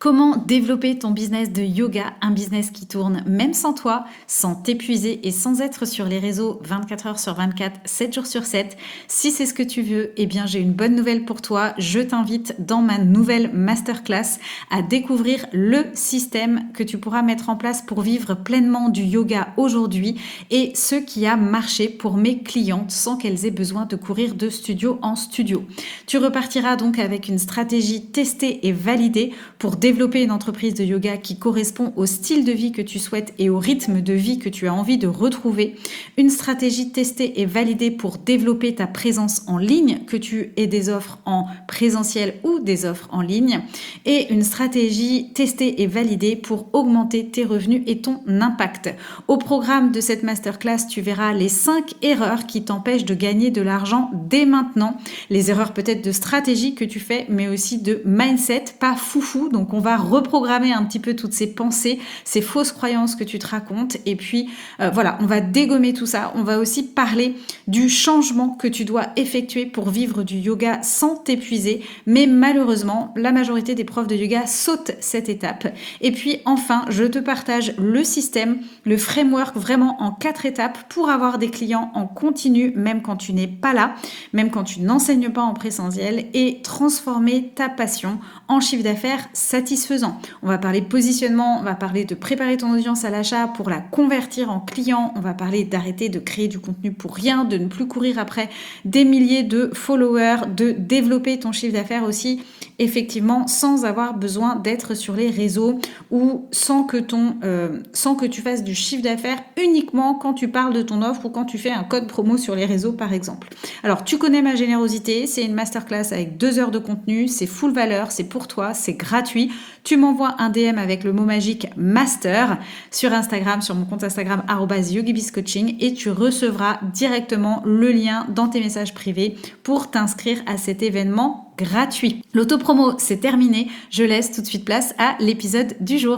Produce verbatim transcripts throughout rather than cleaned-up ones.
Comment développer ton business de yoga, un business qui tourne même sans toi, sans t'épuiser et sans être sur les réseaux vingt-quatre heures sur vingt-quatre, sept jours sur sept. Si c'est ce que tu veux, eh bien j'ai une bonne nouvelle pour toi. Je t'invite dans ma nouvelle masterclass à découvrir le système que tu pourras mettre en place pour vivre pleinement du yoga aujourd'hui et ce qui a marché pour mes clientes sans qu'elles aient besoin de courir de studio en studio. Tu repartiras donc avec une stratégie testée et validée pour développer une entreprise de yoga qui correspond au style de vie que tu souhaites et au rythme de vie que tu as envie de retrouver. Une stratégie testée et validée pour développer ta présence en ligne, que tu aies des offres en présentiel ou des offres en ligne. Et une stratégie testée et validée pour augmenter tes revenus et ton impact. Au programme de cette masterclass, tu verras les cinq erreurs qui t'empêchent de gagner de l'argent dès maintenant. Les erreurs peut-être de stratégie que tu fais, mais aussi de mindset, pas foufou. Donc on va reprogrammer un petit peu toutes ces pensées, ces fausses croyances que tu te racontes. Et puis euh, voilà, on va dégommer tout ça. On va aussi parler du changement que tu dois effectuer pour vivre du yoga sans t'épuiser. Mais malheureusement, la majorité des profs de yoga sautent cette étape. Et puis enfin, je te partage le système, le framework vraiment en quatre étapes pour avoir des clients en continu, même quand tu n'es pas là, même quand tu n'enseignes pas en présentiel, et transformer ta passion en chiffre d'affaires satisfaisant. On va parler positionnement, on va parler de préparer ton audience à l'achat pour la convertir en client, on va parler d'arrêter de créer du contenu pour rien, de ne plus courir après des milliers de followers, de développer ton chiffre d'affaires aussi, effectivement, sans avoir besoin d'être sur les réseaux ou sans que, ton, euh, sans que tu fasses du chiffre d'affaires uniquement quand tu parles de ton offre ou quand tu fais un code promo sur les réseaux, par exemple. Alors, tu connais ma générosité, c'est une masterclass avec deux heures de contenu, c'est full valeur, c'est pour toi, c'est gratuit. Tu m'envoies un D M avec le mot magique master sur Instagram, sur mon compte Instagram arobase yogibizcoaching, et tu recevras directement le lien dans tes messages privés pour t'inscrire à cet événement gratuit. L'autopromo, c'est terminé. Je laisse tout de suite place à l'épisode du jour.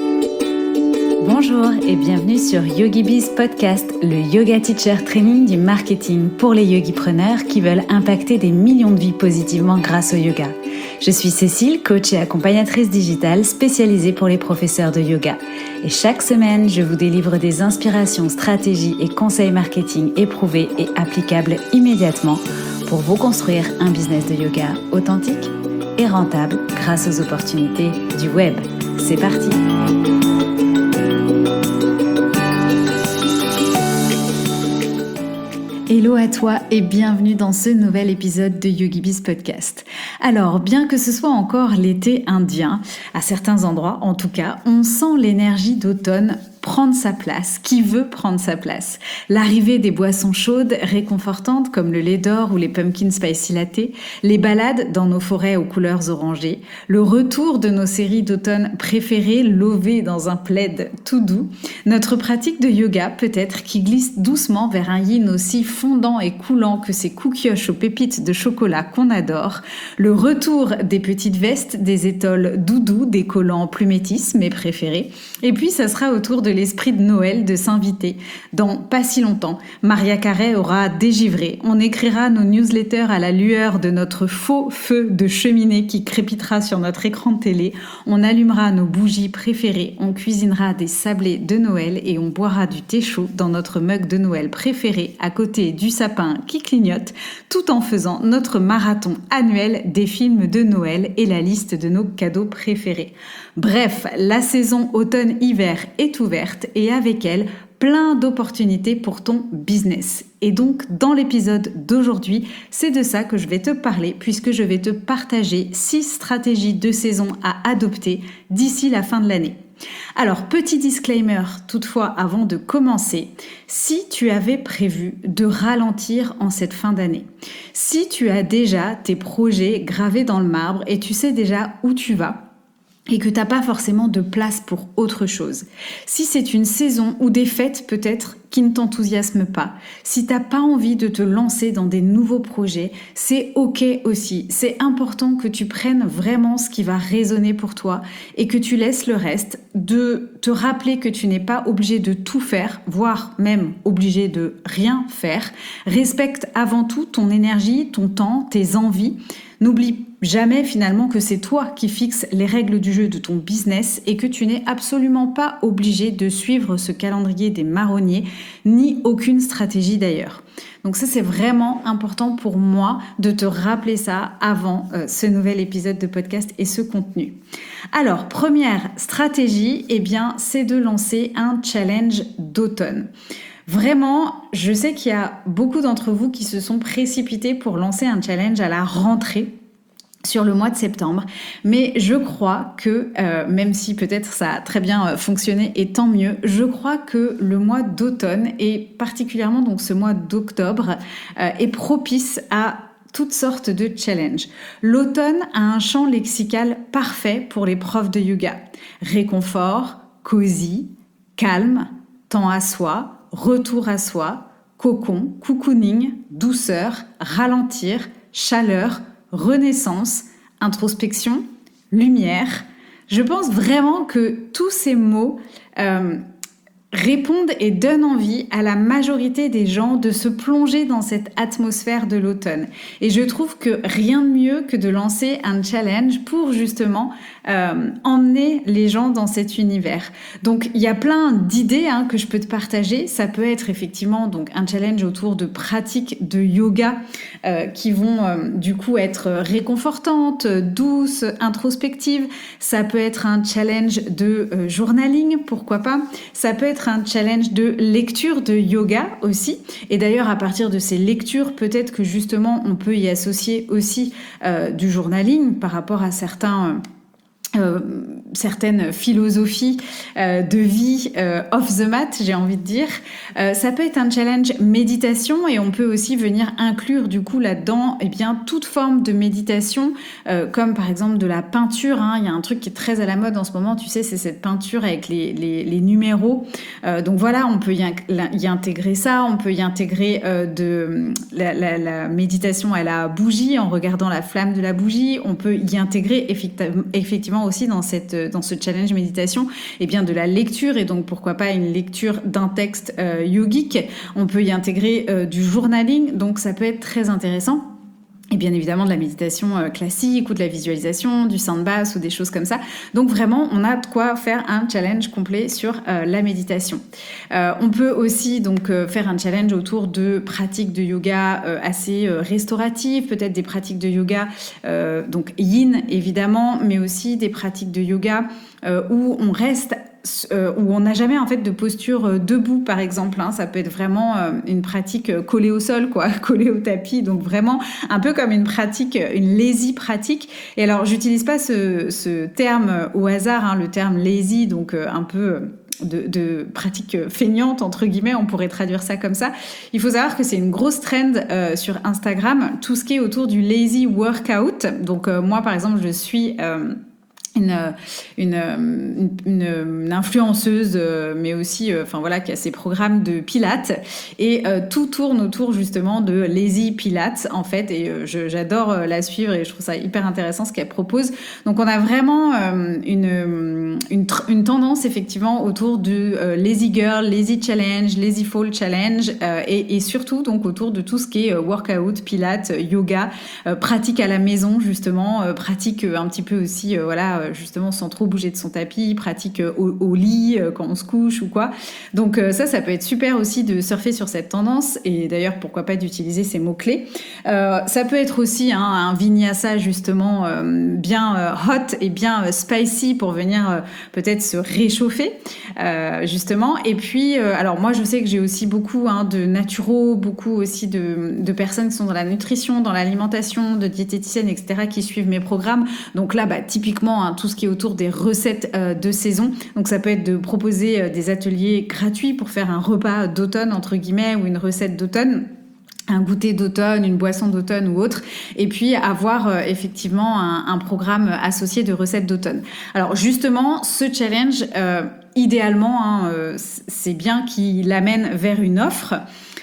Bonjour et bienvenue sur YogiBiz Podcast, le yoga teacher training du marketing pour les yogipreneurs qui veulent impacter des millions de vies positivement grâce au yoga. Je suis Cécile, coach et accompagnatrice digitale spécialisée pour les professeurs de yoga. Et chaque semaine, je vous délivre des inspirations, stratégies et conseils marketing éprouvés et applicables immédiatement pour vous construire un business de yoga authentique et rentable grâce aux opportunités du web. C'est parti! Hello à toi et bienvenue dans ce nouvel épisode de YogiBiz Podcast. Alors, bien que ce soit encore l'été indien, à certains endroits en tout cas, on sent l'énergie d'automne prendre sa place, qui veut prendre sa place. L'arrivée des boissons chaudes, réconfortantes comme le lait d'or ou les pumpkin spicy latte, les balades dans nos forêts aux couleurs orangées, le retour de nos séries d'automne préférées lovées dans un plaid tout doux, notre pratique de yoga peut-être qui glisse doucement vers un yin aussi fondant et coulant que ces cookioches aux pépites de chocolat qu'on adore, le retour des petites vestes, des étoiles doudou, des collants plus métis, mes préférés, et puis ça sera autour de l'esprit de Noël de s'inviter. Dans pas si longtemps, Maria Carey aura dégivré. On écrira nos newsletters à la lueur de notre faux feu de cheminée qui crépitera sur notre écran de télé. On allumera nos bougies préférées. On cuisinera des sablés de Noël et on boira du thé chaud dans notre mug de Noël préféré à côté du sapin qui clignote, tout en faisant notre marathon annuel des films de Noël et la liste de nos cadeaux préférés. Bref, la saison automne-hiver est ouverte et avec elle, plein d'opportunités pour ton business. Et donc, dans l'épisode d'aujourd'hui, c'est de ça que je vais te parler puisque je vais te partager six stratégies de saison à adopter d'ici la fin de l'année. Alors, petit disclaimer toutefois avant de commencer, si tu avais prévu de ralentir en cette fin d'année, si tu as déjà tes projets gravés dans le marbre et tu sais déjà où tu vas, et que t'as pas forcément de place pour autre chose. Si c'est une saison ou des fêtes peut-être qui ne t'enthousiasment pas, si t'as pas envie de te lancer dans des nouveaux projets, c'est ok aussi. C'est important que tu prennes vraiment ce qui va résonner pour toi et que tu laisses le reste, de te rappeler que tu n'es pas obligé de tout faire, voire même obligé de rien faire. Respecte avant tout ton énergie, ton temps, tes envies. N'oublie jamais finalement que c'est toi qui fixes les règles du jeu de ton business et que tu n'es absolument pas obligé de suivre ce calendrier des marronniers, ni aucune stratégie d'ailleurs. Donc ça, c'est vraiment important pour moi de te rappeler ça avant euh, ce nouvel épisode de podcast et ce contenu. Alors, première stratégie, eh bien, c'est de lancer un challenge d'automne. Vraiment, je sais qu'il y a beaucoup d'entre vous qui se sont précipités pour lancer un challenge à la rentrée sur le mois de septembre, mais je crois que, euh, même si peut-être ça a très bien euh, fonctionné et tant mieux, je crois que le mois d'automne et particulièrement donc ce mois d'octobre euh, est propice à toutes sortes de challenges. L'automne a un champ lexical parfait pour les profs de yoga. Réconfort, cosy, calme, temps à soi, retour à soi, cocon, cocooning, douceur, ralentir, chaleur, renaissance, introspection, lumière. Je pense vraiment que tous ces mots euh, répondent et donnent envie à la majorité des gens de se plonger dans cette atmosphère de l'automne. Et je trouve que rien de mieux que de lancer un challenge pour justement euh, emmener les gens dans cet univers. Donc il y a plein d'idées hein, que je peux te partager. Ça peut être effectivement donc un challenge autour de pratiques de yoga euh, qui vont euh, du coup être réconfortantes, douces, introspectives. Ça peut être un challenge de euh, journaling, pourquoi pas. Ça peut être un challenge de lecture de yoga aussi. Et d'ailleurs, à partir de ces lectures, peut-être que justement, on peut y associer aussi euh, du journaling par rapport à certains... Euh, Euh, certaines philosophies euh, de vie euh, off the mat, j'ai envie de dire. Euh, ça peut être un challenge méditation et on peut aussi venir inclure du coup là-dedans eh bien, toute forme de méditation, euh, comme par exemple de la peinture. Hein. Il y a un truc qui est très à la mode en ce moment, tu sais, c'est cette peinture avec les, les, les numéros. Euh, donc voilà, on peut y, y intégrer ça, on peut y intégrer euh, de, la, la, la méditation à la bougie en regardant la flamme de la bougie. On peut y intégrer effectivement, effectivement aussi dans, cette, dans ce challenge méditation eh bien de la lecture et donc pourquoi pas une lecture d'un texte euh, yogique. On peut y intégrer euh, du journaling, donc ça peut être très intéressant. Et bien évidemment de la méditation euh, classique ou de la visualisation, du sound bass ou des choses comme ça. Donc vraiment, on a de quoi faire un challenge complet sur euh, la méditation. Euh, on peut aussi donc euh, faire un challenge autour de pratiques de yoga euh, assez euh, restauratives, peut-être des pratiques de yoga euh, donc yin évidemment, mais aussi des pratiques de yoga euh, où on reste Euh, où on n'a jamais en fait de posture euh, debout par exemple, hein. Ça peut être vraiment euh, une pratique euh, collée au sol quoi, collée au tapis, donc vraiment un peu comme une pratique, une lazy pratique. Et alors j'utilise pas ce, ce terme euh, au hasard, hein, le terme lazy, donc euh, un peu... Euh, De, de pratique feignante entre guillemets, on pourrait traduire ça comme ça. Il faut savoir que c'est une grosse trend euh, sur Instagram, tout ce qui est autour du lazy workout. Donc euh, moi par exemple je suis euh, Une, une, une, une influenceuse, euh, mais aussi, enfin euh, voilà, qui a ses programmes de pilates et euh, tout tourne autour justement de Lazy Pilates en fait. Et euh, je, j'adore euh, la suivre et je trouve ça hyper intéressant ce qu'elle propose. Donc on a vraiment euh, une, une, une tendance effectivement autour du euh, Lazy Girl, Lazy Challenge, Lazy Fall Challenge euh, et, et surtout donc autour de tout ce qui est euh, workout, pilates, yoga, euh, pratique à la maison justement, euh, pratique euh, un petit peu aussi, euh, voilà. Justement sans trop bouger de son tapis, pratique au, au lit quand on se couche ou quoi. Donc ça, ça peut être super aussi de surfer sur cette tendance et d'ailleurs pourquoi pas d'utiliser ces mots-clés. Euh, ça peut être aussi hein, un vinyasa justement euh, bien euh, hot et bien euh, spicy pour venir euh, peut-être se réchauffer euh, justement. Et puis, euh, alors moi je sais que j'ai aussi beaucoup hein, de naturaux, beaucoup aussi de, de personnes qui sont dans la nutrition, dans l'alimentation, de diététiciennes, et cetera qui suivent mes programmes. Donc là, bah, typiquement, hein, tout ce qui est autour des recettes euh, de saison. Donc ça peut être de proposer euh, des ateliers gratuits pour faire un repas d'automne, entre guillemets, ou une recette d'automne. Un goûter d'automne, une boisson d'automne ou autre, et puis avoir euh, effectivement un, un programme associé de recettes d'automne. Alors justement, ce challenge, euh, idéalement, hein, euh, c'est bien qu'il amène vers une offre.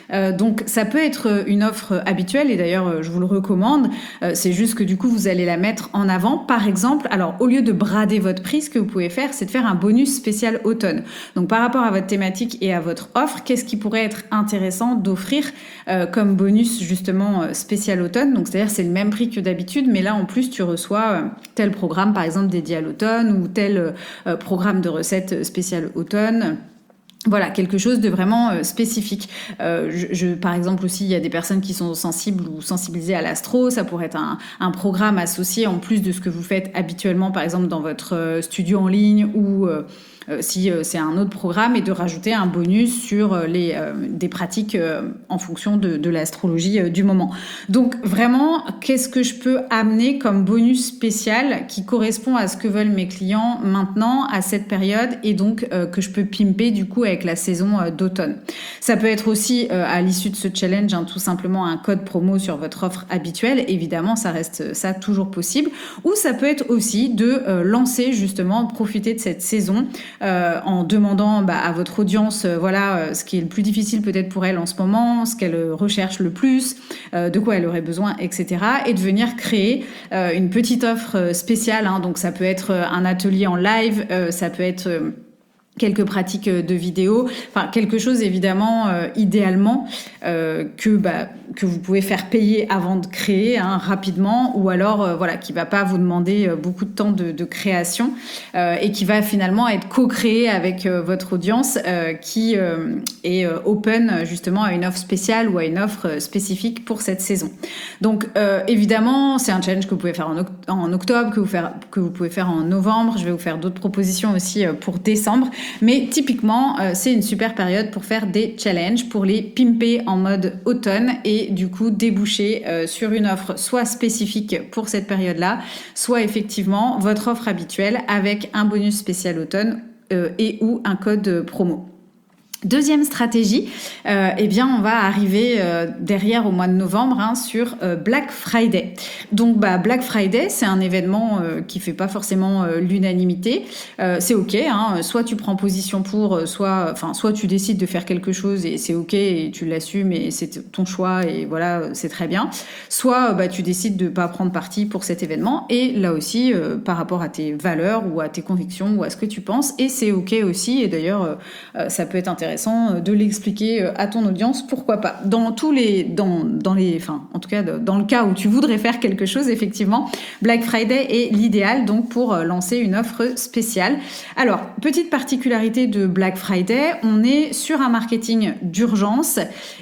Euh, donc ça peut être une offre habituelle et d'ailleurs je vous le recommande. Euh, c'est juste que du coup vous allez la mettre en avant. Par exemple, alors au lieu de brader votre prix, ce que vous pouvez faire, c'est de faire un bonus spécial automne. Donc par rapport à votre thématique et à votre offre, qu'est-ce qui pourrait être intéressant d'offrir euh, comme bonus justement euh, spécial automne? Donc c'est-à-dire c'est le même prix que d'habitude, mais là en plus tu reçois euh, tel programme par exemple dédié à l'automne ou tel euh, programme de recettes spécial automne. Voilà, quelque chose de vraiment euh, spécifique. Euh, je, je, par exemple aussi, il y a des personnes qui sont sensibles ou sensibilisées à l'astro. Ça pourrait être un, un programme associé en plus de ce que vous faites habituellement, par exemple dans votre euh, studio en ligne ou euh, euh, si euh, c'est un autre programme, et de rajouter un bonus sur euh, les, euh, des pratiques euh, en fonction de, de l'astrologie euh, du moment. Donc vraiment, qu'est-ce que je peux amener comme bonus spécial qui correspond à ce que veulent mes clients maintenant, à cette période, et donc euh, que je peux pimper du coup avec la saison euh, d'automne. Ça peut être aussi euh, à l'issue de ce challenge, hein, tout simplement un code promo sur votre offre habituelle. Évidemment, ça reste ça toujours possible. Ou ça peut être aussi de euh, lancer justement, profiter de cette saison euh, en demandant bah, à votre audience, euh, voilà, euh, ce qui est le plus difficile peut-être pour elle en ce moment, ce qu'elle recherche le plus, euh, de quoi elle aurait besoin, et cetera. Et de venir créer euh, une petite offre spéciale. Hein. Donc ça peut être un atelier en live, euh, ça peut être euh, quelques pratiques de vidéo, enfin quelque chose évidemment euh, idéalement euh, que bah, que vous pouvez faire payer avant de créer hein, rapidement, ou alors euh, voilà qui va pas vous demander euh, beaucoup de temps de, de création euh, et qui va finalement être co-créé avec euh, votre audience euh, qui euh, est euh, open justement à une offre spéciale ou à une offre spécifique pour cette saison. Donc euh, évidemment c'est un challenge que vous pouvez faire en, oct- en octobre, que vous, faire, que vous pouvez faire en novembre. Je vais vous faire d'autres propositions aussi euh, pour décembre. Mais typiquement, euh, c'est une super période pour faire des challenges, pour les pimper en mode automne et du coup déboucher euh, sur une offre soit spécifique pour cette période-là, soit effectivement votre offre habituelle avec un bonus spécial automne euh, et ou un code promo. Deuxième stratégie, euh, eh bien on va arriver euh, derrière au mois de novembre hein, sur euh, Black Friday. Donc bah, Black Friday, c'est un événement euh, qui fait pas forcément euh, l'unanimité. Euh, c'est ok, hein, soit tu prends position pour, soit, enfin soit tu décides de faire quelque chose et c'est ok et tu l'assumes et c'est ton choix et voilà c'est très bien. Soit bah tu décides de pas prendre parti pour cet événement et là aussi euh, par rapport à tes valeurs ou à tes convictions ou à ce que tu penses et c'est ok aussi et d'ailleurs euh, ça peut être intéressant de l'expliquer à ton audience, pourquoi pas. Dans tous les, dans, dans les, enfin, en tout cas, dans le cas où tu voudrais faire quelque chose, effectivement, Black Friday est l'idéal donc pour lancer une offre spéciale. Alors, petite particularité de Black Friday, on est sur un marketing d'urgence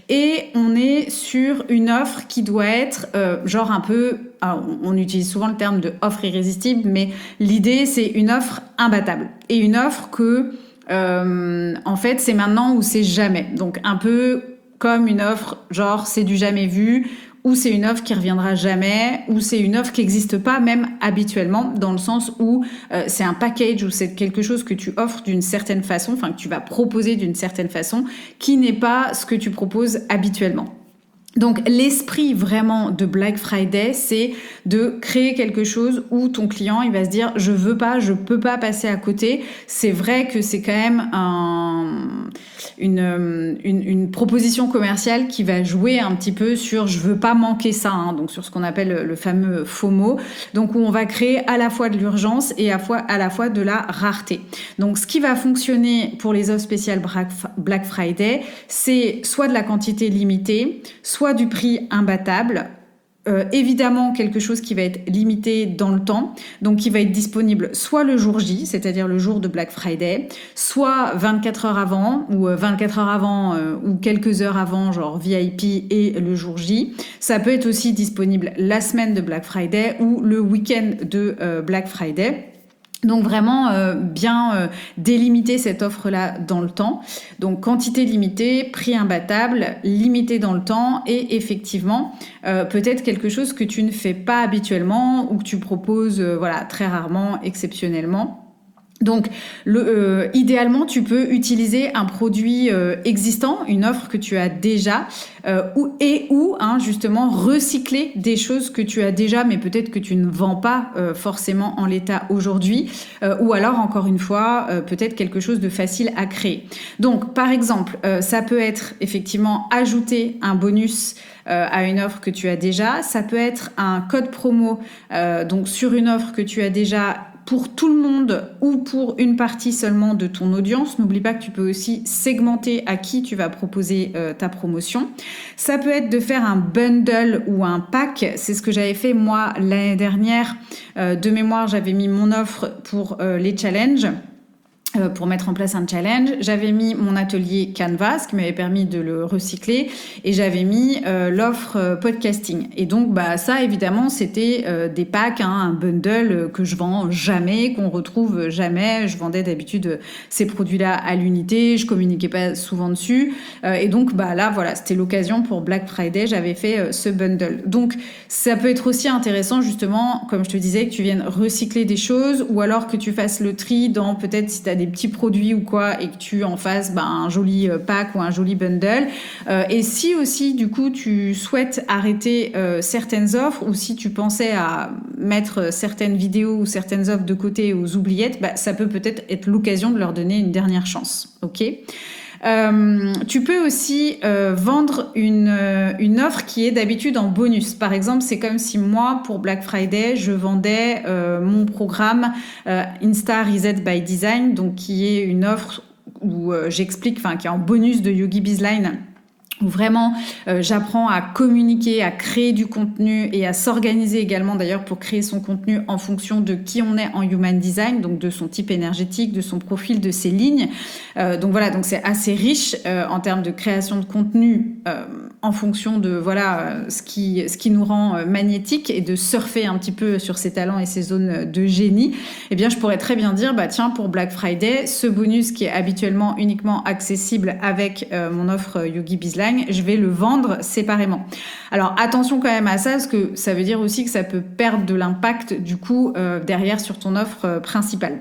et on est sur une offre qui doit être euh, genre un peu, alors, on utilise souvent le terme de offre irrésistible, mais l'idée c'est une offre imbattable et une offre que Euh, en fait, c'est maintenant ou c'est jamais. Donc, un peu comme une offre, genre, c'est du jamais vu, ou c'est une offre qui reviendra jamais, ou c'est une offre qui n'existe pas même habituellement, dans le sens où euh, c'est un package ou c'est quelque chose que tu offres d'une certaine façon, enfin, que tu vas proposer d'une certaine façon, qui n'est pas ce que tu proposes habituellement. Donc l'esprit vraiment de Black Friday, c'est de créer quelque chose où ton client il va se dire je veux pas, je peux pas passer à côté. C'est vrai que c'est quand même un, une, une, une proposition commerciale qui va jouer un petit peu sur je veux pas manquer ça, hein, donc sur ce qu'on appelle le fameux FOMO. Donc où on va créer à la fois de l'urgence et à la fois, à la fois de la rareté. Donc ce qui va fonctionner pour les offres spéciales Black Friday, c'est soit de la quantité limitée, soit du prix imbattable, euh, évidemment quelque chose qui va être limité dans le temps, donc qui va être disponible soit le jour J, c'est-à-dire le jour de Black Friday, soit vingt-quatre heures avant, ou vingt-quatre heures avant, euh, ou quelques heures avant, genre V I P et le jour J. Ça peut être aussi disponible la semaine de Black Friday ou le week-end de euh, Black Friday. Donc vraiment euh, bien euh, délimiter cette offre-là dans le temps. Donc quantité limitée, prix imbattable, limité dans le temps et effectivement euh, peut-être quelque chose que tu ne fais pas habituellement ou que tu proposes euh, voilà très rarement, exceptionnellement. Donc, le, euh, idéalement, tu peux utiliser un produit euh, existant, une offre que tu as déjà, euh, ou, et ou hein, justement recycler des choses que tu as déjà, mais peut-être que tu ne vends pas euh, forcément en l'état aujourd'hui, euh, ou alors encore une fois, euh, peut-être quelque chose de facile à créer. Donc, par exemple, euh, ça peut être effectivement ajouter un bonus euh, à une offre que tu as déjà. Ça peut être un code promo, euh, donc sur une offre que tu as déjà, pour tout le monde ou pour une partie seulement de ton audience. N'oublie pas que tu peux aussi segmenter à qui tu vas proposer euh, ta promotion. Ça peut être de faire un bundle ou un pack. C'est ce que j'avais fait moi l'année dernière. Euh, de mémoire, j'avais mis mon offre pour euh, les challenges. Euh, pour mettre en place un challenge. J'avais mis mon atelier Canva, ce qui m'avait permis de le recycler, et j'avais mis euh, l'offre euh, podcasting. Et donc, bah, ça, évidemment, c'était euh, des packs, hein, un bundle euh, que je vends jamais, qu'on retrouve jamais. Je vendais d'habitude euh, ces produits-là à l'unité, je communiquais pas souvent dessus. Euh, et donc, bah, là, voilà, c'était l'occasion pour Black Friday, j'avais fait euh, ce bundle. Donc, ça peut être aussi intéressant, justement, comme je te disais, que tu viennes recycler des choses, ou alors que tu fasses le tri dans, peut-être, si tu as des petits produits ou quoi, et que tu en fasses bah, un joli pack ou un joli bundle. Euh, et si aussi, du coup, tu souhaites arrêter euh, certaines offres, ou si tu pensais à mettre certaines vidéos ou certaines offres de côté aux oubliettes, bah, ça peut peut-être être l'occasion de leur donner une dernière chance. Ok ? Euh, tu peux aussi euh, vendre une, euh, une offre qui est d'habitude en bonus. Par exemple, c'est comme si moi, pour Black Friday, je vendais euh, mon programme euh, Insta Reset by Design, donc qui est une offre où euh, j'explique, enfin qui est en bonus de Yogi Bizline, où vraiment euh, j'apprends à communiquer, à créer du contenu et à s'organiser également d'ailleurs pour créer son contenu en fonction de qui on est en Human Design, donc de son type énergétique, de son profil, de ses lignes. Euh, donc voilà, donc c'est assez riche euh, en termes de création de contenu euh, en fonction de voilà euh, ce qui ce qui nous rend euh, magnétique, et de surfer un petit peu sur ses talents et ses zones de génie. Eh bien, je pourrais très bien dire bah tiens, pour Black Friday, ce bonus qui est habituellement uniquement accessible avec euh, mon offre Yogi Bizline, je vais le vendre séparément. Alors attention quand même à ça, parce que ça veut dire aussi que ça peut perdre de l'impact du coup euh, derrière sur ton offre euh, principale.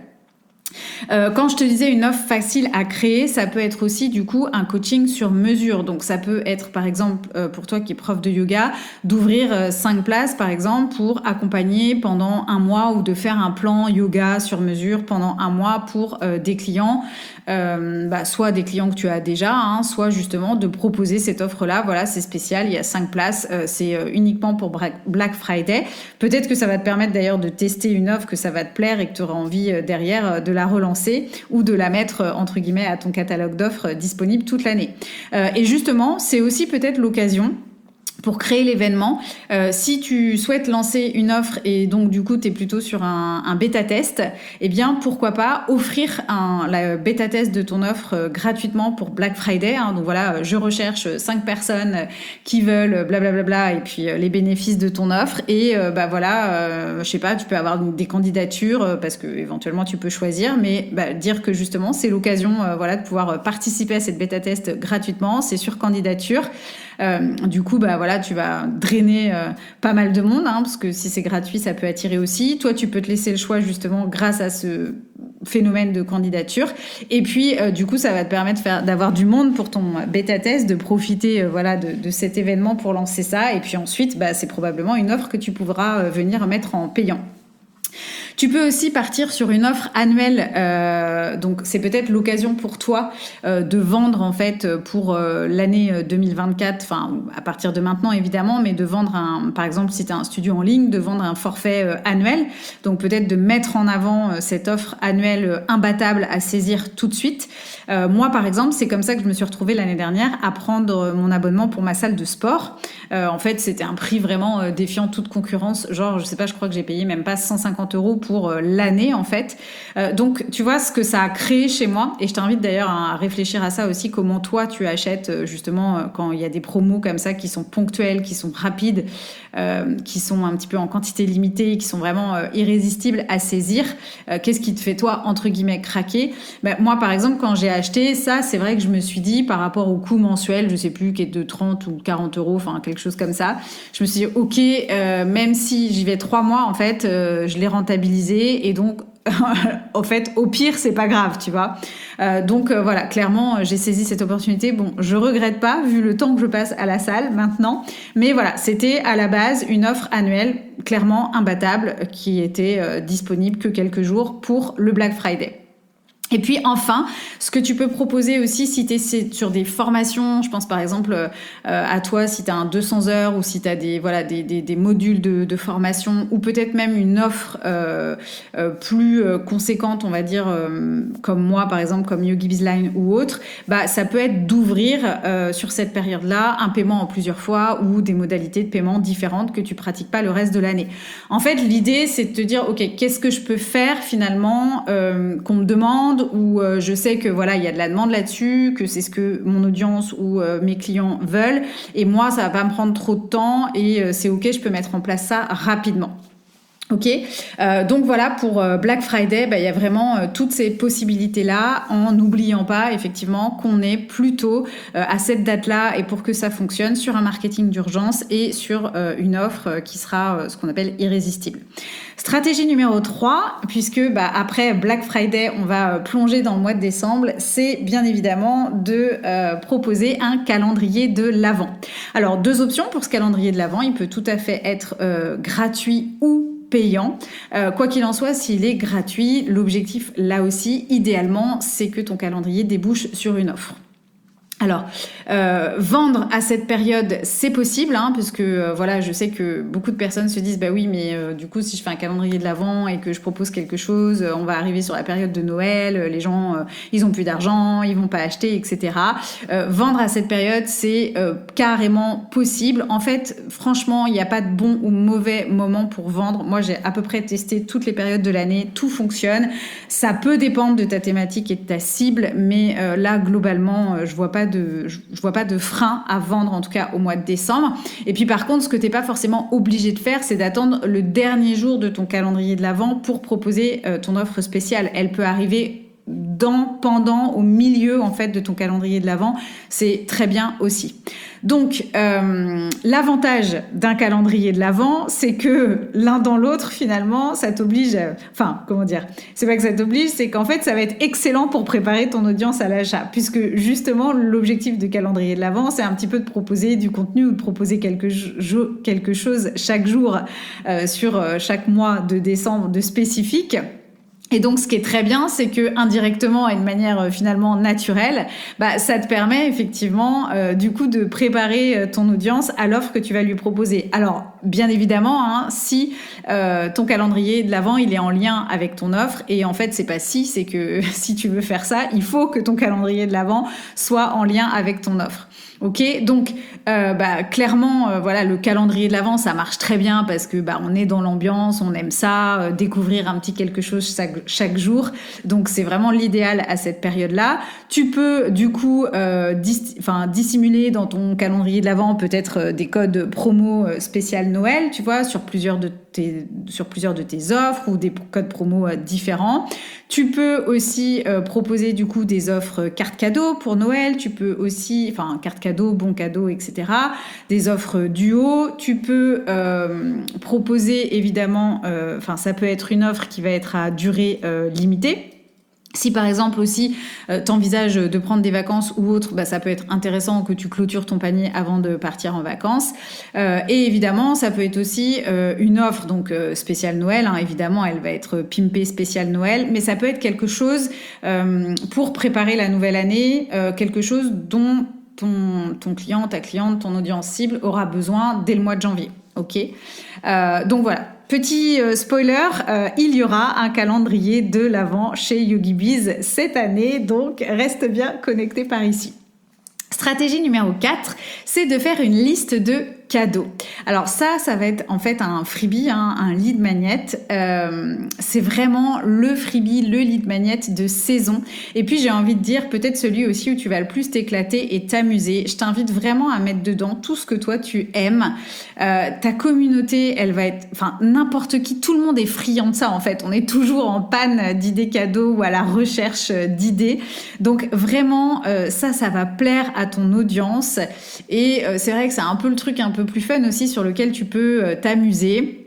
Euh, quand je te disais une offre facile à créer, ça peut être aussi du coup un coaching sur mesure. Donc ça peut être par exemple euh, pour toi qui es prof de yoga, d'ouvrir euh, cinq places par exemple pour accompagner pendant un mois, ou de faire un plan yoga sur mesure pendant un mois pour euh, des clients, euh, bah, soit des clients que tu as déjà, hein, soit justement de proposer cette offre-là. Voilà, c'est spécial, il y a cinq places, euh, c'est euh, uniquement pour Black Friday. Peut-être que ça va te permettre d'ailleurs de tester une offre, que ça va te plaire et que tu auras envie euh, derrière euh, de la relancer, ou de la mettre euh, entre guillemets à ton catalogue d'offres euh, disponible toute l'année. Euh, et justement, c'est aussi peut-être l'occasion pour créer l'événement. Euh, si tu souhaites lancer une offre et donc du coup tu es plutôt sur un, un bêta-test, eh bien pourquoi pas offrir un, la bêta-test de ton offre euh, gratuitement pour Black Friday. Hein. Donc voilà, je recherche cinq personnes qui veulent blablabla bla bla, et puis euh, les bénéfices de ton offre. Et euh, bah voilà, euh, je sais pas, tu peux avoir des candidatures euh, parce que éventuellement tu peux choisir, mais bah, dire que justement c'est l'occasion euh, voilà, de pouvoir participer à cette bêta-test gratuitement. C'est sur candidature. Euh, du coup, bah voilà, tu vas drainer euh, pas mal de monde, hein, parce que si c'est gratuit, ça peut attirer aussi. Toi, tu peux te laisser le choix justement grâce à ce phénomène de candidature. Et puis, euh, du coup, ça va te permettre de faire, d'avoir du monde pour ton bêta-test, de profiter euh, voilà, de, de cet événement pour lancer ça. Et puis ensuite, bah, c'est probablement une offre que tu pourras euh, venir mettre en payant. Tu peux aussi partir sur une offre annuelle, euh, donc c'est peut-être l'occasion pour toi euh, de vendre en fait pour euh, l'année deux mille vingt-quatre, enfin à partir de maintenant évidemment, mais de vendre un, par exemple si tu as un studio en ligne, de vendre un forfait euh, annuel, donc peut-être de mettre en avant euh, cette offre annuelle euh, imbattable à saisir tout de suite. Euh, moi par exemple, c'est comme ça que je me suis retrouvée l'année dernière à prendre mon abonnement pour ma salle de sport. Euh, en fait, c'était un prix vraiment euh, défiant toute concurrence, genre je sais pas, je crois que j'ai payé même pas cent cinquante euros pour l'année en fait. Euh, donc tu vois ce que ça a créé chez moi, et je t'invite d'ailleurs à réfléchir à ça aussi, comment toi tu achètes justement quand il y a des promos comme ça qui sont ponctuelles, qui sont rapides, euh, qui sont un petit peu en quantité limitée, qui sont vraiment euh, irrésistibles à saisir. Euh, qu'est-ce qui te fait toi entre guillemets craquer? Ben, moi par exemple quand j'ai acheté ça, c'est vrai que je me suis dit par rapport au coût mensuel, je sais plus, qui est de trente ou quarante euros, enfin quelque chose comme ça, je me suis dit ok, euh, même si j'y vais trois mois en fait, euh, je l'ai rentabilisé déstabiliser et donc au fait, au pire, c'est pas grave, tu vois. Euh, donc euh, voilà, clairement, j'ai saisi cette opportunité. Bon, je regrette pas, vu le temps que je passe à la salle maintenant. Mais voilà, c'était à la base une offre annuelle, clairement imbattable, qui était euh, disponible que quelques jours pour le Black Friday. Et puis enfin, ce que tu peux proposer aussi si tu es sur des formations, je pense par exemple euh, à toi si tu as un deux cents heures ou si tu as des, voilà, des, des, des modules de, de formation ou peut-être même une offre euh, euh, plus euh, conséquente, on va dire, euh, comme moi par exemple, comme Yogi Bizline ou autre, bah, ça peut être d'ouvrir euh, sur cette période-là un paiement en plusieurs fois ou des modalités de paiement différentes que tu pratiques pas le reste de l'année. En fait, l'idée c'est de te dire, ok, qu'est-ce que je peux faire finalement euh, qu'on me demande où euh, je sais que voilà il y a de la demande là-dessus, que c'est ce que mon audience ou euh, mes clients veulent et moi ça va pas me prendre trop de temps et euh, c'est ok, je peux mettre en place ça rapidement. Ok, euh, donc voilà pour euh, Black Friday, bah, il y a vraiment euh, toutes ces possibilités-là en n'oubliant pas effectivement qu'on est plutôt euh, à cette date-là et pour que ça fonctionne sur un marketing d'urgence et sur euh, une offre euh, qui sera euh, ce qu'on appelle irrésistible. Stratégie numéro trois, puisque bah, après Black Friday, on va euh, plonger dans le mois de décembre, c'est bien évidemment de euh, proposer un calendrier de l'Avent. Alors deux options pour ce calendrier de l'Avent, il peut tout à fait être euh, gratuit ou payant. Euh, quoi qu'il en soit, s'il est gratuit, l'objectif là aussi, idéalement, c'est que ton calendrier débouche sur une offre. Alors, euh, vendre à cette période, c'est possible, hein, parce que euh, voilà, je sais que beaucoup de personnes se disent, bah oui, mais euh, du coup, si je fais un calendrier de l'Avent et que je propose quelque chose, euh, on va arriver sur la période de Noël, euh, les gens, euh, ils ont plus d'argent, ils vont pas acheter, et cetera. Euh, vendre à cette période, c'est euh, carrément possible. En fait, franchement, il n'y a pas de bon ou mauvais moment pour vendre. Moi, j'ai à peu près testé toutes les périodes de l'année, tout fonctionne. Ça peut dépendre de ta thématique et de ta cible, mais euh, là, globalement, euh, je vois pas de, je vois pas de frein à vendre, en tout cas au mois de décembre. Et puis par contre, ce que t'es pas forcément obligé de faire, c'est d'attendre le dernier jour de ton calendrier de l'Avent pour proposer euh, ton offre spéciale. Elle peut arriver dans, pendant, au milieu en fait de ton calendrier de l'Avent. C'est très bien aussi. Donc, euh, l'avantage d'un calendrier de l'Avent, c'est que l'un dans l'autre, finalement, ça t'oblige... À... Enfin, comment dire ? C'est pas que ça t'oblige, c'est qu'en fait, ça va être excellent pour préparer ton audience à l'achat. Puisque, justement, l'objectif du calendrier de l'Avent, c'est un petit peu de proposer du contenu ou de proposer quelque, jo- quelque chose chaque jour euh, sur euh, chaque mois de décembre de spécifique. Et donc, ce qui est très bien, c'est que indirectement et de manière euh, finalement naturelle, bah, ça te permet effectivement, euh, du coup, de préparer euh, ton audience à l'offre que tu vas lui proposer. Alors, bien évidemment, hein, si euh, ton calendrier de l'Avent, il est en lien avec ton offre, et en fait, c'est pas si, c'est que si tu veux faire ça, il faut que ton calendrier de l'Avent soit en lien avec ton offre. Ok, donc euh, bah, clairement, euh, voilà, le calendrier de l'Avent, ça marche très bien parce que bah, on est dans l'ambiance, on aime ça, euh, découvrir un petit quelque chose chaque, chaque jour. Donc c'est vraiment l'idéal à cette période-là. Tu peux du coup, euh, dis, enfin, dissimuler dans ton calendrier de l'Avent peut-être euh, des codes promo euh, spécial Noël, tu vois, sur plusieurs de tes, sur plusieurs de tes offres ou des codes promo euh, différents. Tu peux aussi euh, proposer du coup des offres cartes cadeaux pour Noël. Tu peux aussi, enfin cartes cadeaux, bons cadeaux, et cetera. Des offres duo. Tu peux euh, proposer évidemment, enfin euh, ça peut être une offre qui va être à durée euh, limitée. Si par exemple aussi euh, t'envisages de prendre des vacances ou autre, bah, ça peut être intéressant que tu clôtures ton panier avant de partir en vacances. Euh, et évidemment, ça peut être aussi euh, une offre donc euh, spéciale Noël. Hein, évidemment, elle va être pimpée spéciale Noël, mais ça peut être quelque chose euh, pour préparer la nouvelle année, euh, quelque chose dont ton, ton client, ta cliente, ton audience cible aura besoin dès le mois de janvier. Ok, euh, donc voilà. Petit euh, spoiler, euh, il y aura un calendrier de l'Avent chez YogiBiz cette année, donc reste bien connecté par ici. Stratégie numéro quatre, c'est de faire une liste de cadeaux. Alors ça, ça va être en fait un freebie, hein, un lead magnet. Euh, c'est vraiment le freebie, le lead magnet de saison. Et puis j'ai envie de dire peut-être celui aussi où tu vas le plus t'éclater et t'amuser. Je t'invite vraiment à mettre dedans tout ce que toi tu aimes. Euh, ta communauté, elle va être, enfin n'importe qui, tout le monde est friand de ça en fait. On est toujours en panne d'idées cadeaux ou à la recherche d'idées. Donc vraiment, euh, ça, ça va plaire à ton audience. Et euh, c'est vrai que c'est un peu le truc un peu plus fun aussi sur lequel tu peux euh, t'amuser.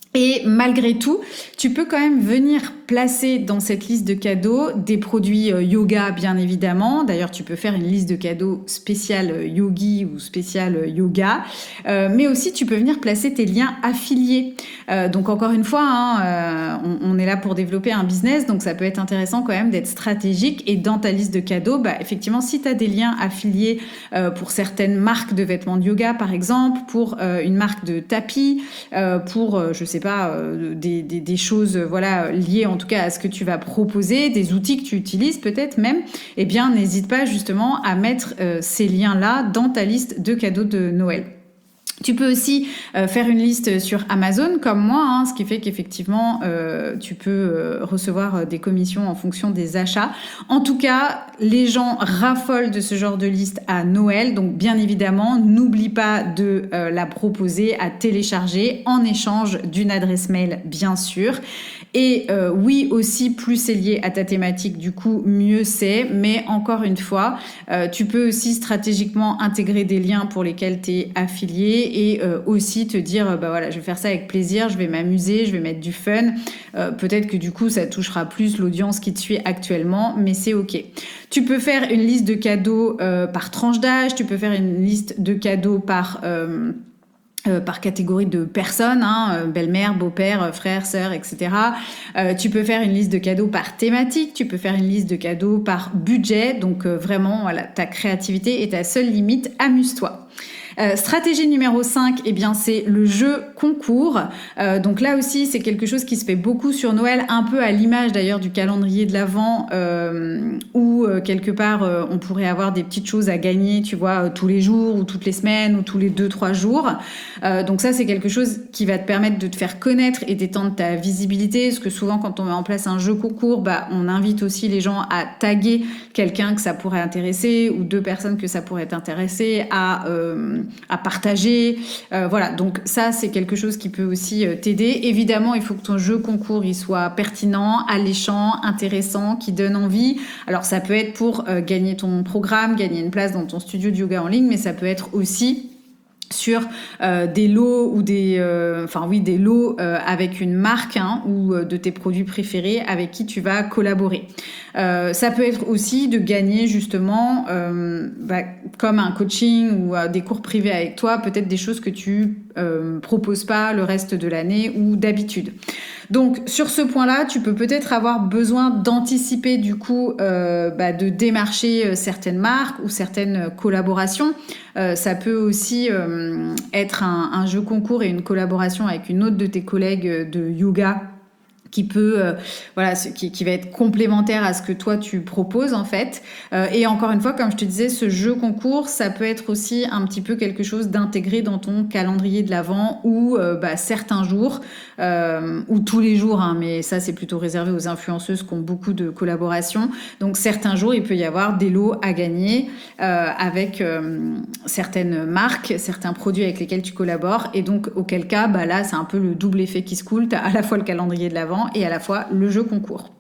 Et malgré tout, tu peux quand même venir placer dans cette liste de cadeaux des produits euh, yoga, bien évidemment. D'ailleurs, tu peux faire une liste de cadeaux spéciale euh, yogi ou spéciale euh, yoga. Euh, mais aussi, tu peux venir placer tes liens affiliés. Euh, donc, encore une fois, hein, euh, on, on est là pour développer un business. Donc, ça peut être intéressant quand même d'être stratégique. Et dans ta liste de cadeaux, bah, effectivement, si tu as des liens affiliés euh, pour certaines marques de vêtements de yoga, par exemple, pour euh, une marque de tapis, euh, pour, euh, je sais pas, euh, des, des, des choses euh, voilà, liées en tout cas à ce que tu vas proposer, des outils que tu utilises peut-être même, eh bien n'hésite pas justement à mettre euh, ces liens-là dans ta liste de cadeaux de Noël. Tu peux aussi euh, faire une liste sur Amazon comme moi, hein, ce qui fait qu'effectivement euh, tu peux euh, recevoir des commissions en fonction des achats. En tout cas, les gens raffolent de ce genre de liste à Noël, donc bien évidemment, n'oublie pas de euh, la proposer à télécharger en échange d'une adresse mail, bien sûr. Et euh, oui, aussi, plus c'est lié à ta thématique, du coup, mieux c'est. Mais encore une fois, euh, tu peux aussi stratégiquement intégrer des liens pour lesquels tu es affilié et euh, aussi te dire, bah voilà, je vais faire ça avec plaisir, je vais m'amuser, je vais mettre du fun. Euh, peut-être que du coup, ça touchera plus l'audience qui te suit actuellement, mais c'est OK. Tu peux faire une liste de cadeaux euh, par tranche d'âge, tu peux faire une liste de cadeaux par... Euh, Euh, par catégorie de personnes, hein, euh, belle-mère, beau-père, euh, frère, sœur, et cetera. Euh, tu peux faire une liste de cadeaux par thématique, tu peux faire une liste de cadeaux par budget. Donc euh, vraiment, voilà, ta créativité est ta seule limite, amuse-toi. Euh, stratégie numéro cinq, eh bien, c'est le jeu concours. Euh, donc là aussi, c'est quelque chose qui se fait beaucoup sur Noël, un peu à l'image d'ailleurs du calendrier de l'Avent, euh, où euh, quelque part, euh, on pourrait avoir des petites choses à gagner, tu vois, euh, tous les jours ou toutes les semaines ou tous les deux, trois jours. Euh, donc ça, c'est quelque chose qui va te permettre de te faire connaître et d'étendre ta visibilité, parce que souvent, quand on met en place un jeu concours, bah, on invite aussi les gens à taguer quelqu'un que ça pourrait intéresser ou deux personnes que ça pourrait t'intéresser, à... Euh, à partager, euh, voilà, donc ça c'est quelque chose qui peut aussi euh, t'aider. Évidemment, il faut que ton jeu concours il soit pertinent, alléchant, intéressant, qui donne envie. Alors ça peut être pour euh, gagner ton programme, gagner une place dans ton studio de yoga en ligne, mais ça peut être aussi sur euh, des lots ou des euh, enfin oui des lots euh, avec une marque, hein, ou euh, de tes produits préférés avec qui tu vas collaborer. Euh, ça peut être aussi de gagner justement euh, bah, comme un coaching ou euh, des cours privés avec toi, peut-être des choses que tu euh, proposes pas le reste de l'année ou d'habitude. Donc sur ce point-là, tu peux peut-être avoir besoin d'anticiper du coup, euh, bah, de démarcher certaines marques ou certaines collaborations. Euh, ça peut aussi euh, être un, un jeu concours et une collaboration avec une autre de tes collègues de yoga qui peut, euh, voilà, qui, qui va être complémentaire à ce que toi tu proposes en fait. Euh, et encore une fois, comme je te disais, ce jeu concours, ça peut être aussi un petit peu quelque chose d'intégré dans ton calendrier de l'Avent ou euh, bah, certains jours euh, ou tous les jours, hein, mais ça c'est plutôt réservé aux influenceuses qui ont beaucoup de collaborations. Donc certains jours, il peut y avoir des lots à gagner euh, avec euh, certaines marques, certains produits avec lesquels tu collabores. Et donc auquel cas, bah là, c'est un peu le double effet qui se coule. Tu as à la fois le calendrier de l'Avent et à la fois le jeu concours.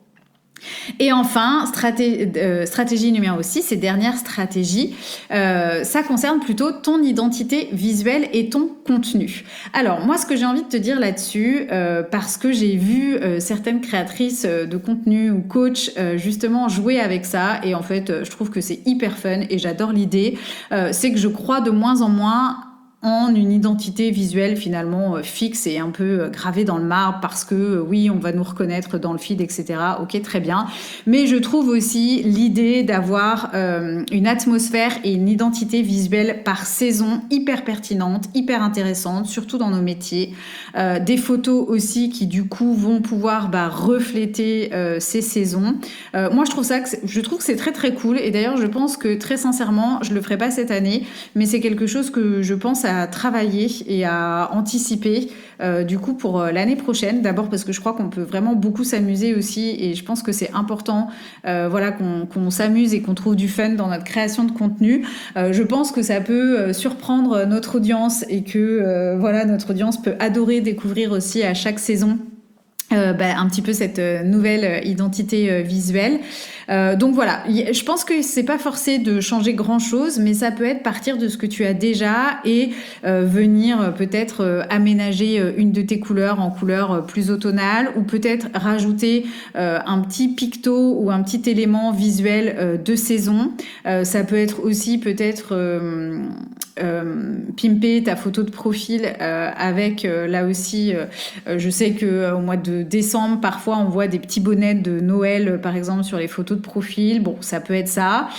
Et enfin, straté- euh, stratégie numéro six et dernière stratégie, euh, ça concerne plutôt ton identité visuelle et ton contenu. Alors moi, ce que j'ai envie de te dire là-dessus, euh, parce que j'ai vu euh, certaines créatrices de contenu ou coach euh, justement jouer avec ça, et en fait, je trouve que c'est hyper fun et j'adore l'idée, euh, c'est que je crois de moins en moins en une identité visuelle finalement euh, fixe et un peu euh, gravée dans le marbre parce que euh, oui, on va nous reconnaître dans le feed, et cetera. Ok, très bien. Mais je trouve aussi l'idée d'avoir euh, une atmosphère et une identité visuelle par saison hyper pertinente, hyper intéressante, surtout dans nos métiers. Euh, des photos aussi qui du coup vont pouvoir bah, refléter euh, ces saisons. Euh, moi, je trouve ça, que je trouve que c'est très très cool. Et d'ailleurs, je pense que très sincèrement, je le ferai pas cette année, mais c'est quelque chose que je pense à travailler et à anticiper euh, du coup pour euh, l'année prochaine. D'abord parce que je crois qu'on peut vraiment beaucoup s'amuser aussi et je pense que c'est important euh, voilà, qu'on, qu'on s'amuse et qu'on trouve du fun dans notre création de contenu. Euh, je pense que ça peut euh, surprendre notre audience et que euh, voilà, notre audience peut adorer découvrir aussi à chaque saison Euh, bah, un petit peu cette euh, nouvelle euh, identité euh, visuelle. Euh, donc voilà, y- je pense que c'est pas forcé de changer grand chose, mais ça peut être partir de ce que tu as déjà et euh, venir euh, peut-être euh, aménager euh, une de tes couleurs en couleur euh, plus automnale, ou peut-être rajouter euh, un petit picto ou un petit élément visuel euh, de saison. Euh, ça peut être aussi peut-être euh, euh, pimper ta photo de profil euh, avec euh, là aussi. Euh, je sais que euh, au mois de décembre, parfois, on voit des petits bonnets de Noël, euh, par exemple, sur les photos de profil. Bon, ça peut être ça.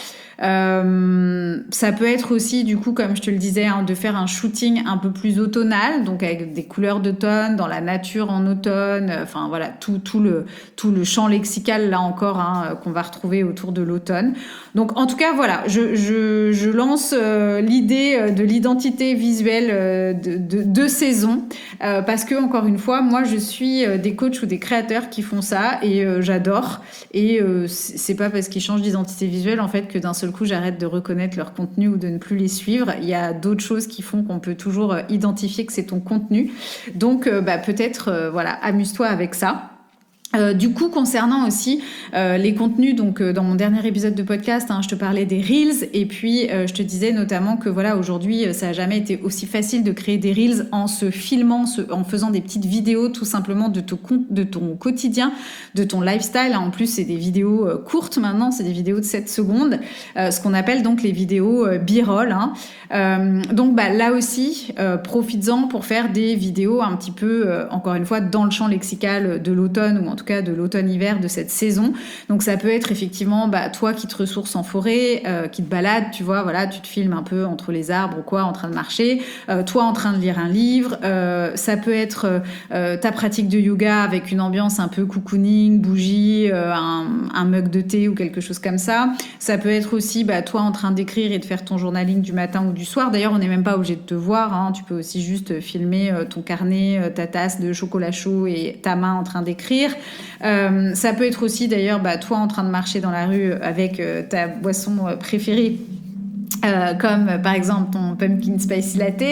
Euh, ça peut être aussi, du coup, comme je te le disais, hein, de faire un shooting un peu plus automnal, donc avec des couleurs d'automne, dans la nature en automne, euh, enfin voilà, tout, tout, le, tout le champ lexical, là encore, hein, qu'on va retrouver autour de l'automne. Donc en tout cas, voilà, je, je, je lance euh, l'idée de l'identité visuelle euh, de, de, de saison, euh, parce que, encore une fois, moi, je suis euh, des coachs ou des créateurs qui font ça, et euh, j'adore. Et euh, c'est pas parce qu'ils changent d'identité visuelle, en fait, que d'un seul coup, j'arrête de reconnaître leur contenu ou de ne plus les suivre. Il y a d'autres choses qui font qu'on peut toujours euh, identifier que c'est ton contenu. Donc, euh, bah, peut-être, euh, voilà, amuse-toi avec ça. Euh, du coup, concernant aussi euh, les contenus, donc euh, dans mon dernier épisode de podcast, hein, je te parlais des reels, et puis euh, je te disais notamment que voilà, aujourd'hui, ça a jamais été aussi facile de créer des reels en se filmant, se, en faisant des petites vidéos tout simplement de, te, de ton quotidien, de ton lifestyle. En plus, c'est des vidéos euh, courtes maintenant, c'est des vidéos de sept secondes, euh, ce qu'on appelle donc les vidéos euh, b-roll. Hein. Euh, donc bah, là aussi, euh, profites-en pour faire des vidéos un petit peu, euh, encore une fois, dans le champ lexical de l'automne, ou en tout cas de l'automne-hiver de cette saison. Donc ça peut être effectivement bah, toi qui te ressources en forêt, euh, qui te balades, tu vois, voilà, tu te filmes un peu entre les arbres ou quoi, en train de marcher, euh, toi en train de lire un livre, euh, ça peut être euh, ta pratique de yoga avec une ambiance un peu cocooning, bougie, euh, un, un mug de thé ou quelque chose comme ça. Ça peut être aussi bah, toi en train d'écrire et de faire ton journaling du matin ou du soir. D'ailleurs, on n'est même pas obligé de te voir, hein. Tu peux aussi juste filmer euh, ton carnet, euh, ta tasse de chocolat chaud et ta main en train d'écrire. Euh, ça peut être aussi d'ailleurs bah, toi en train de marcher dans la rue avec euh, ta boisson euh, préférée. Euh, comme euh, par exemple ton pumpkin spicy latte.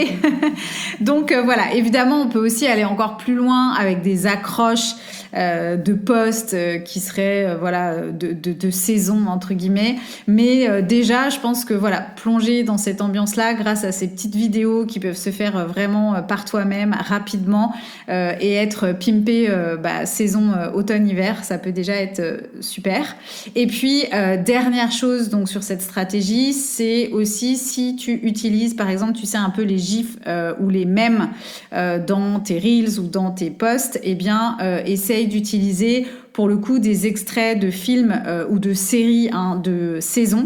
Donc euh, voilà, évidemment on peut aussi aller encore plus loin avec des accroches euh, de posts euh, qui seraient euh, voilà de, de, de saison entre guillemets, mais euh, déjà je pense que voilà, plonger dans cette ambiance là grâce à ces petites vidéos qui peuvent se faire euh, vraiment euh, par toi-même rapidement euh, et être pimpé euh, bah, saison euh, automne-hiver, ça peut déjà être euh, super. Et puis euh, dernière chose donc sur cette stratégie, c'est aussi si tu utilises par exemple, tu sais, un peu les gifs euh, ou les mèmes euh, dans tes reels ou dans tes posts, eh bien euh, essaye d'utiliser pour le coup des extraits de films euh, ou de séries hein, de saison.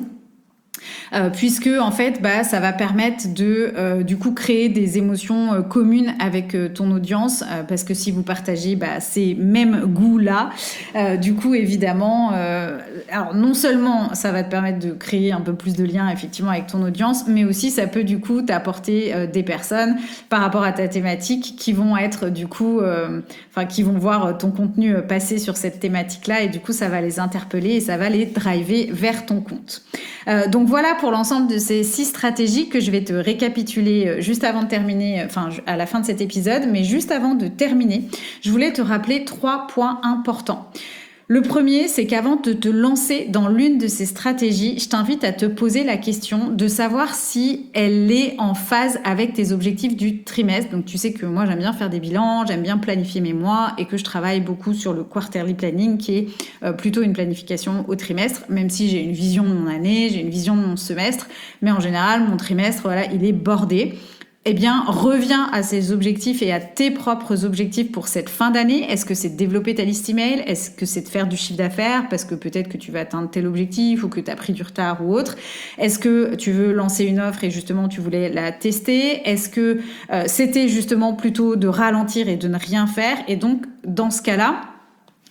Euh, puisque en fait bah, ça va permettre de euh, du coup créer des émotions euh, communes avec euh, ton audience, euh, parce que si vous partagez bah, ces mêmes goûts là, euh, du coup évidemment euh, alors non seulement ça va te permettre de créer un peu plus de liens effectivement avec ton audience, mais aussi ça peut du coup t'apporter euh, des personnes par rapport à ta thématique qui vont être du coup euh, enfin qui vont voir ton contenu passer sur cette thématique là, et du coup ça va les interpeller et ça va les driver vers ton compte. Euh, donc voilà pour l'ensemble de ces six stratégies que je vais te récapituler juste avant de terminer, enfin à la fin de cet épisode. Mais juste avant de terminer, je voulais te rappeler trois points importants. Le premier, c'est qu'avant de te lancer dans l'une de ces stratégies, je t'invite à te poser la question de savoir si elle est en phase avec tes objectifs du trimestre. Donc tu sais que moi j'aime bien faire des bilans, j'aime bien planifier mes mois, et que je travaille beaucoup sur le quarterly planning qui est euh, plutôt une planification au trimestre, même si j'ai une vision de mon année, j'ai une vision de mon semestre, mais en général mon trimestre, voilà, il est bordé. Eh bien, reviens à ces objectifs et à tes propres objectifs pour cette fin d'année. Est-ce que c'est de développer ta liste email? Est-ce que c'est de faire du chiffre d'affaires parce que peut-être que tu vas atteindre tel objectif ou que tu as pris du retard ou autre? Est-ce que tu veux lancer une offre et justement tu voulais la tester? Est-ce que euh, c'était justement plutôt de ralentir et de ne rien faire? Et donc, dans ce cas-là,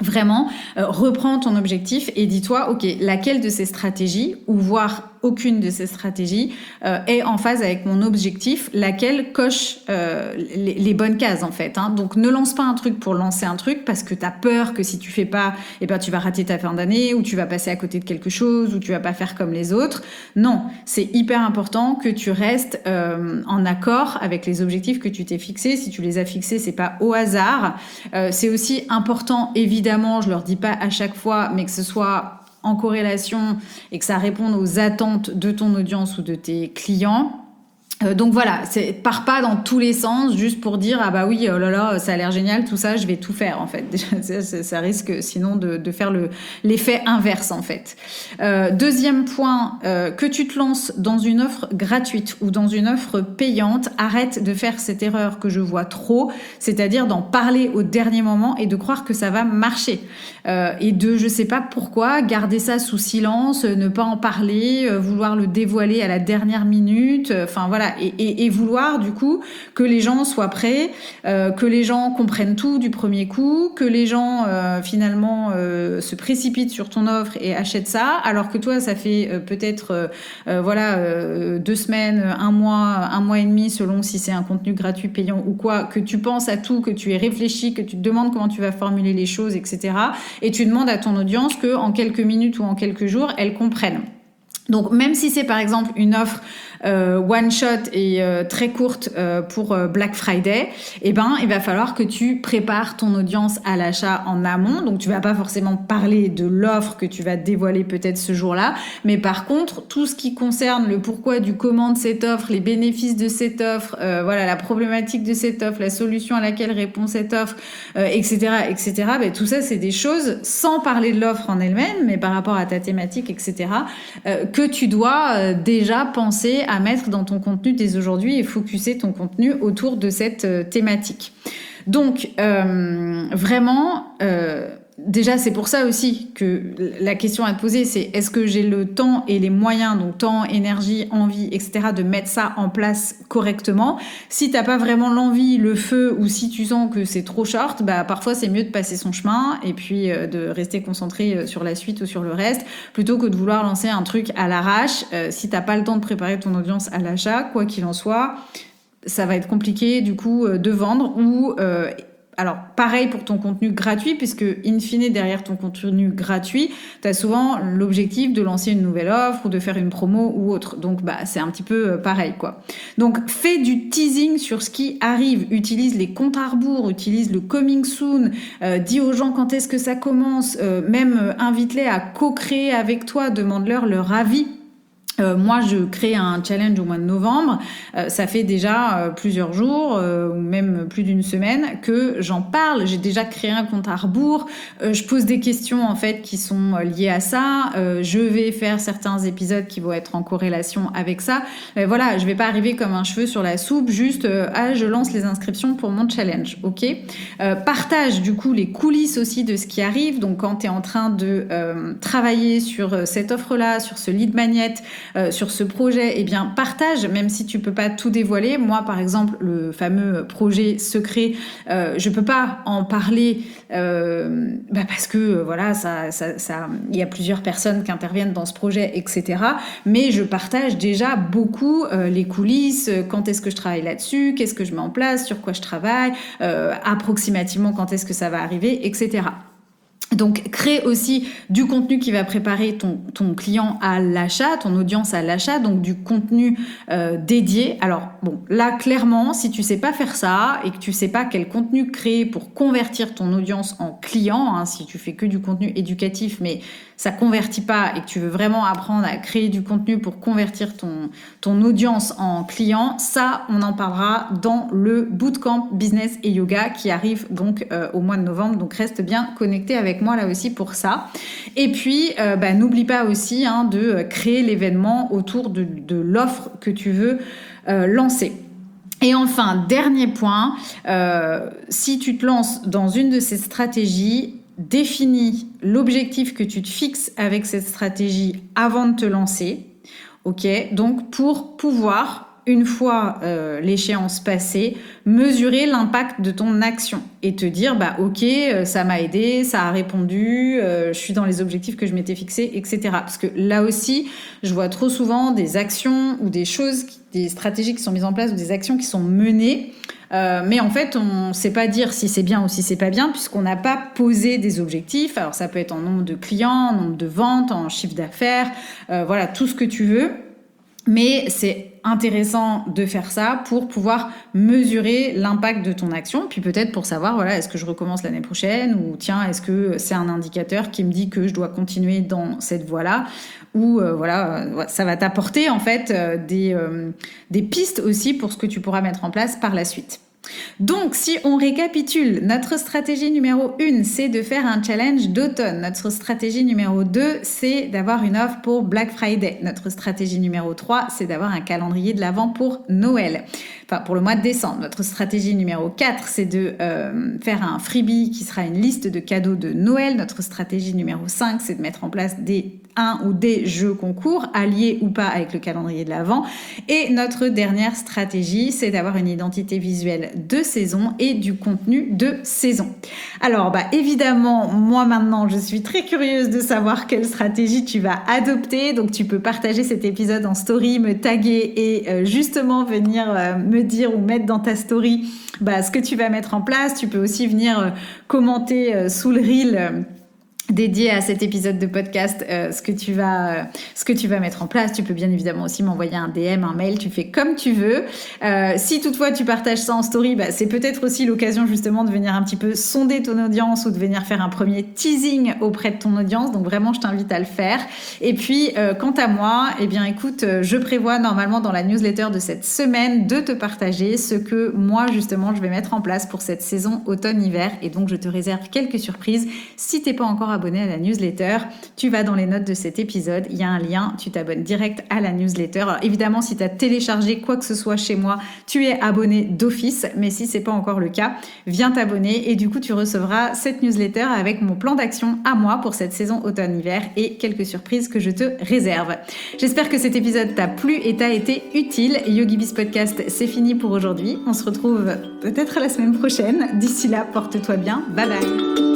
Vraiment, euh, reprends ton objectif et dis-toi, ok, laquelle de ces stratégies, ou voire aucune de ces stratégies, euh, est en phase avec mon objectif, laquelle coche euh, les, les bonnes cases en fait. Hein. Donc ne lance pas un truc pour lancer un truc parce que tu as peur que si tu fais pas, eh ben, tu vas rater ta fin d'année, ou tu vas passer à côté de quelque chose, ou tu vas pas faire comme les autres. Non, c'est hyper important que tu restes euh, en accord avec les objectifs que tu t'es fixés. Si tu les as fixés, c'est pas au hasard. Euh, c'est aussi important, évidemment, je leur dis pas à chaque fois, mais que ce soit en corrélation et que ça réponde aux attentes de ton audience ou de tes clients. Euh, donc voilà, c'est, pars pas dans tous les sens juste pour dire ah bah oui, oh là là, ça a l'air génial, tout ça, je vais tout faire en fait. Déjà, ça, ça risque sinon de, de faire le, l'effet inverse en fait. Euh, deuxième point, euh, que tu te lances dans une offre gratuite ou dans une offre payante, arrête de faire cette erreur que je vois trop, c'est-à-dire d'en parler au dernier moment et de croire que ça va marcher. Euh, et de, je sais pas pourquoi, garder ça sous silence, ne pas en parler, euh, vouloir le dévoiler à la dernière minute, enfin euh, voilà. Et, et, et vouloir du coup que les gens soient prêts, euh, que les gens comprennent tout du premier coup, que les gens euh, finalement euh, se précipitent sur ton offre et achètent ça, alors que toi ça fait euh, peut-être euh, euh, voilà euh, deux semaines, un mois, un mois et demi selon si c'est un contenu gratuit, payant ou quoi, que tu penses à tout, que tu es réfléchi, que tu te demandes comment tu vas formuler les choses, et cetera. Et tu demandes à ton audience que en quelques minutes ou en quelques jours elle comprenne. Donc même si c'est par exemple une offre euh, one shot et euh, très courte euh, pour euh, Black Friday, eh ben il va falloir que tu prépares ton audience à l'achat en amont. Donc tu vas pas forcément parler de l'offre que tu vas dévoiler peut-être ce jour-là, mais par contre tout ce qui concerne le pourquoi du comment de cette offre, les bénéfices de cette offre, euh, voilà la problématique de cette offre, la solution à laquelle répond cette offre, euh, et cetera, et cetera. Ben, tout ça c'est des choses sans parler de l'offre en elle-même, mais par rapport à ta thématique, et cetera. Euh, que tu dois euh, déjà penser à mettre dans ton contenu dès aujourd'hui et focuser ton contenu autour de cette euh, thématique. Donc, euh, vraiment, euh, déjà, c'est pour ça aussi que la question à te poser, c'est est-ce que j'ai le temps et les moyens, donc temps, énergie, envie, et cetera, de mettre ça en place correctement. Si t'as pas vraiment l'envie, le feu, ou si tu sens que c'est trop short, bah parfois c'est mieux de passer son chemin et puis euh, de rester concentré sur la suite ou sur le reste, plutôt que de vouloir lancer un truc à l'arrache. Euh, si t'as pas le temps de préparer ton audience à l'achat, quoi qu'il en soit, ça va être compliqué du coup euh, de vendre ou euh, alors, pareil pour ton contenu gratuit, puisque, in fine, derrière ton contenu gratuit, tu as souvent l'objectif de lancer une nouvelle offre ou de faire une promo ou autre. Donc, bah, c'est un petit peu pareil, quoi. Donc, fais du teasing sur ce qui arrive. Utilise les comptes à rebours, utilise le coming soon, euh, dis aux gens quand est-ce que ça commence, euh, même euh, invite-les à co-créer avec toi, demande-leur leur avis. Euh, moi, je crée un challenge au mois de novembre. Euh, ça fait déjà euh, plusieurs jours, euh, ou même plus d'une semaine, que j'en parle. J'ai déjà créé un compte à rebours. Euh, je pose des questions en fait qui sont liées à ça. Euh, je vais faire certains épisodes qui vont être en corrélation avec ça. Mais voilà, je vais pas arriver comme un cheveu sur la soupe. Juste, euh, ah, je lance les inscriptions pour mon challenge, ok. Euh, partage du coup les coulisses aussi de ce qui arrive. Donc, quand tu es en train de euh, travailler sur cette offre-là, sur ce lead magnet. Euh, sur ce projet, eh bien partage, même si tu peux pas tout dévoiler. Moi, par exemple, le fameux projet secret, euh, je peux pas en parler euh, bah parce que euh, voilà, ça, ça, ça, il y a plusieurs personnes qui interviennent dans ce projet, et cetera. Mais je partage déjà beaucoup euh, les coulisses, quand est-ce que je travaille là-dessus, qu'est-ce que je mets en place, sur quoi je travaille, euh, approximativement quand est-ce que ça va arriver, et cetera. Donc, crée aussi du contenu qui va préparer ton, ton client à l'achat, ton audience à l'achat, donc du contenu euh, dédié. Alors, bon, là, clairement, si tu sais pas faire ça et que tu sais pas quel contenu créer pour convertir ton audience en client, hein, si tu fais que du contenu éducatif, mais ça convertit pas et que tu veux vraiment apprendre à créer du contenu pour convertir ton, ton audience en client, ça, on en parlera dans le bootcamp business et yoga qui arrive donc euh, au mois de novembre. Donc, reste bien connecté avec moi là aussi pour ça. Et puis, euh, bah, n'oublie pas aussi hein, de créer l'événement autour de, de l'offre que tu veux euh, lancer. Et enfin, dernier point, euh, si tu te lances dans une de ces stratégies, définis l'objectif que tu te fixes avec cette stratégie avant de te lancer. Ok, donc pour pouvoir une fois euh, l'échéance passée, mesurer l'impact de ton action et te dire, bah ok, euh, ça m'a aidé, ça a répondu, euh, je suis dans les objectifs que je m'étais fixés, et cetera. Parce que là aussi, je vois trop souvent des actions ou des choses, des stratégies qui sont mises en place ou des actions qui sont menées. Euh, mais en fait, on ne sait pas dire si c'est bien ou si c'est pas bien puisqu'on n'a pas posé des objectifs. Alors ça peut être en nombre de clients, en nombre de ventes, en chiffre d'affaires, euh, voilà, tout ce que tu veux. Mais c'est intéressant de faire ça pour pouvoir mesurer l'impact de ton action, puis peut-être pour savoir, voilà, est-ce que je recommence l'année prochaine ou tiens, est-ce que c'est un indicateur qui me dit que je dois continuer dans cette voie-là ou euh, voilà, euh, ça va t'apporter en fait euh, des, euh, des pistes aussi pour ce que tu pourras mettre en place par la suite. Donc, si on récapitule, notre stratégie numéro un, c'est de faire un challenge d'automne. Notre stratégie numéro deux, c'est d'avoir une offre pour Black Friday. Notre stratégie numéro trois, c'est d'avoir un calendrier de l'Avent pour Noël. Enfin, pour le mois de décembre. Notre stratégie numéro quatre, c'est de euh, faire un freebie qui sera une liste de cadeaux de Noël. Notre stratégie numéro cinq, c'est de mettre en place des un ou des jeux concours, alliés ou pas avec le calendrier de l'Avent. Et notre dernière stratégie, c'est d'avoir une identité visuelle de saison et du contenu de saison. Alors, bah, évidemment, moi maintenant, je suis très curieuse de savoir quelle stratégie tu vas adopter. Donc, tu peux partager cet épisode en story, me taguer et euh, justement venir euh, me dire ou mettre dans ta story bah, ce que tu vas mettre en place. Tu peux aussi venir euh, commenter euh, sous le reel euh, dédié à cet épisode de podcast, euh, ce que tu vas, euh, ce que tu vas mettre en place. Tu peux bien évidemment aussi m'envoyer un D M, un mail, tu fais comme tu veux. Euh, si toutefois tu partages ça en story, bah, c'est peut-être aussi l'occasion justement de venir un petit peu sonder ton audience ou de venir faire un premier teasing auprès de ton audience. Donc vraiment, je t'invite à le faire. Et puis, euh, quant à moi, eh bien écoute, euh, je prévois normalement dans la newsletter de cette semaine de te partager ce que moi justement je vais mettre en place pour cette saison automne-hiver. Et donc, je te réserve quelques surprises. Si t'es pas encore abonné à la newsletter, tu vas dans les notes de cet épisode, il y a un lien, tu t'abonnes direct à la newsletter. Alors évidemment, si tu as téléchargé quoi que ce soit chez moi, tu es abonné d'office, mais si c'est pas encore le cas, viens t'abonner et du coup tu recevras cette newsletter avec mon plan d'action à moi pour cette saison automne-hiver et quelques surprises que je te réserve. J'espère que cet épisode t'a plu et t'a été utile. YogiBiz Podcast, c'est fini pour aujourd'hui. On se retrouve peut-être la semaine prochaine. D'ici là, porte-toi bien. Bye bye.